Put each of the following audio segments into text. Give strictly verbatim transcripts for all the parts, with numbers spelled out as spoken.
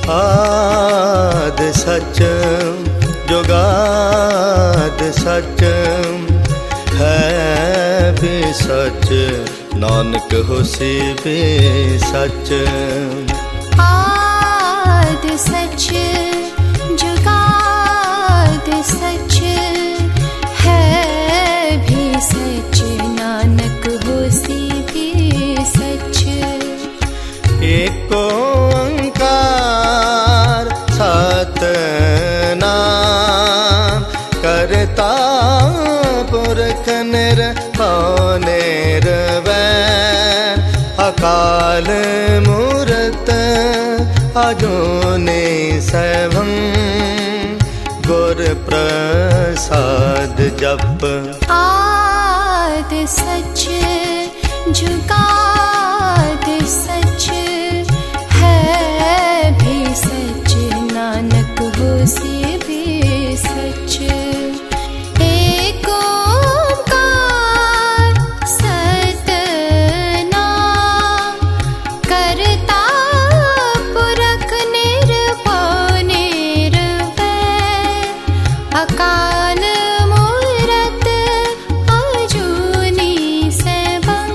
आद सच जुगाद सच है भी सच, नानक होसी भी सच। आद सच जुगाद सच है भी सच, नानक होसी भी सच। एक ओंकार सतनाम करता पुरख निरभव निर्वैर, अकाल मूरत अजूनी सैभं, गुर प्रसाद जप। आद सच जुगाद सच है भी सच, नानक होसी भी सच। एक ओंकार सतनाम करता पुरख निरभव निर्वैर, अकाल मूरत अजूनी सैभं,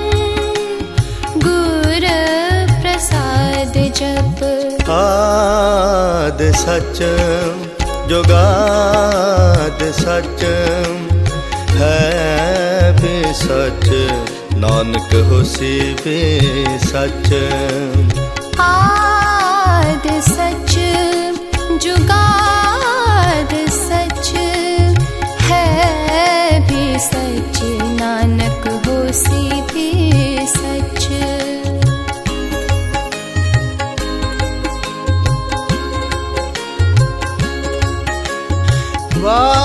गुर प्रसाद जप। आद सच जुगाद सच है भी सच, नानक होसी भी सच। आद सच जुगाद सच है भी सच, नानक होसी भी सच। वाह